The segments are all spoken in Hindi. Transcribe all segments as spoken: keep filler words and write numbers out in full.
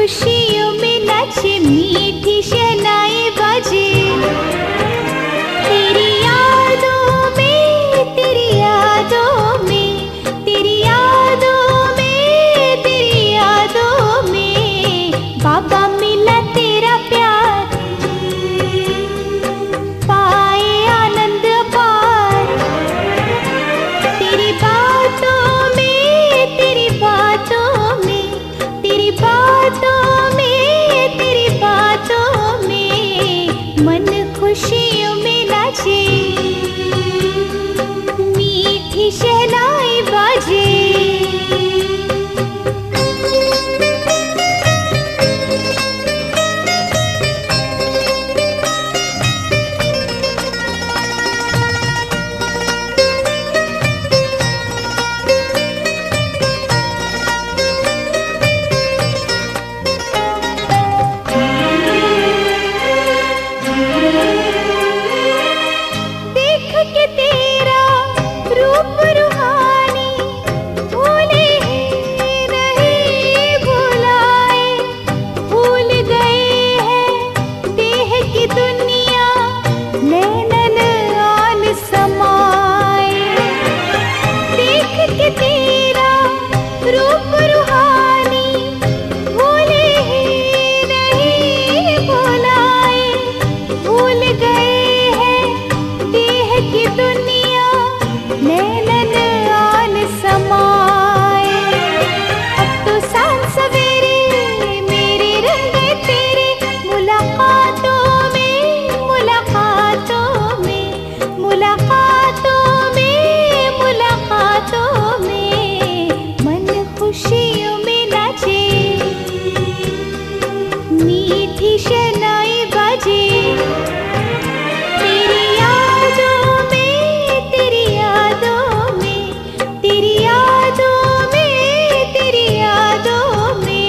खुशियों में नाचे, मीठी शहनाई बाजे। तेरी यादों में, तेरी यादों में, तेरी यादों में, तेरी यादों में बाबा मिला तेरा प्यार, पाए आनंद अपार। तेरी बातों में, तेरी बातों में, तेरी बातों में, तेरी बातों में मन खुशियों में नाचे, मीठी शहनाई बाजे। देख के तेरा रूप रूहानी, भूले हैं नहीं भुलाए, भूल गए हैं देह की दुनिया, नैनन आन समाए। देख के तेरा रूप रूहानी, भूले हैं नहीं भुलाए, भूल गए हैं देह की दुनिया, नैनन आन समाए। अब तो सांझ सवेरे मेरे रंगे तेरे, मुलाकातों में, मुलाकातों में, मुलाकातों में, मुलाकातों में मन खुशियों में नाचे, मीठी शहनाई बाजे। तेरी यादों में, तेरी यादों में, तेरी यादों में, तेरी यादों में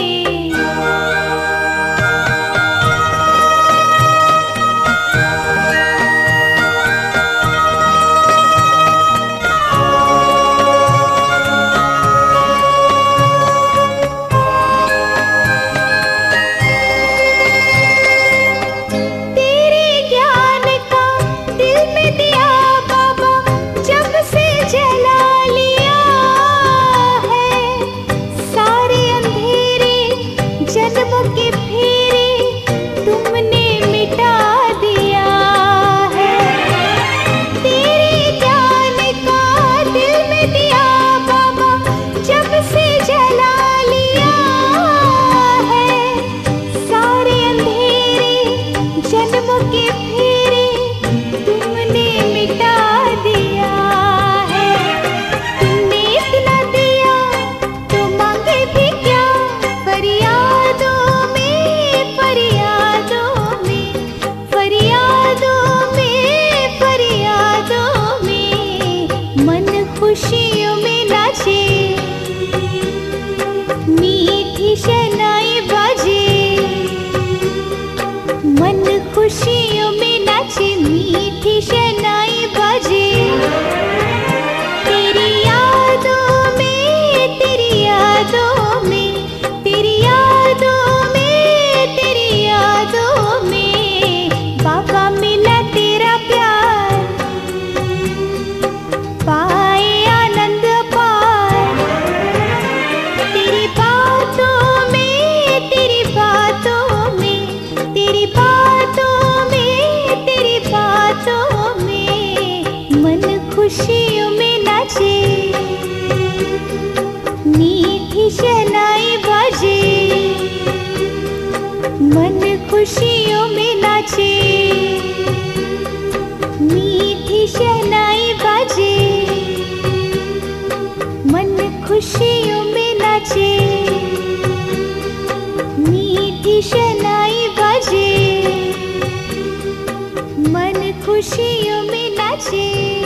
तेरे ज्ञान का दिल में दिया बाबा, जब से जला लिया है सारे अंधेरे जन्मों के फेरे, तुमने मिटा दिया है। तेरे ज्ञान का दिल में दिया बाबा, जब से जला लिया है सारे अंधेरे जन्मों के फेरे, तुमने मिटा दिया है। तुमने इतना दिया तो मांगे भी क्या, फरियादों में, फरियादों में, फरियादों में, फरियादों में मन खुशियों में नाचे, मीठी शहनाई बाजे। मन खुशियों में नाचे, मीठी शहनाई बाजे। तेरी यादों में, तेरी यादों में, तेरी यादों में, तेरी यादों में बाबा मिला तेरा प्यार, पाए आनंद अपार। तेरी बातों में, तेरी बातों में, तेरी बातों में, तेरी बातों में मन खुशियों में नाचे, मीठी शहनाई बाजे। मन खुशियों में नाचे, मीठी शहनाई बाजे। मन खुशियों में नाचे, मीठी शहनाई बाजे। मन खुशियों में नाचे।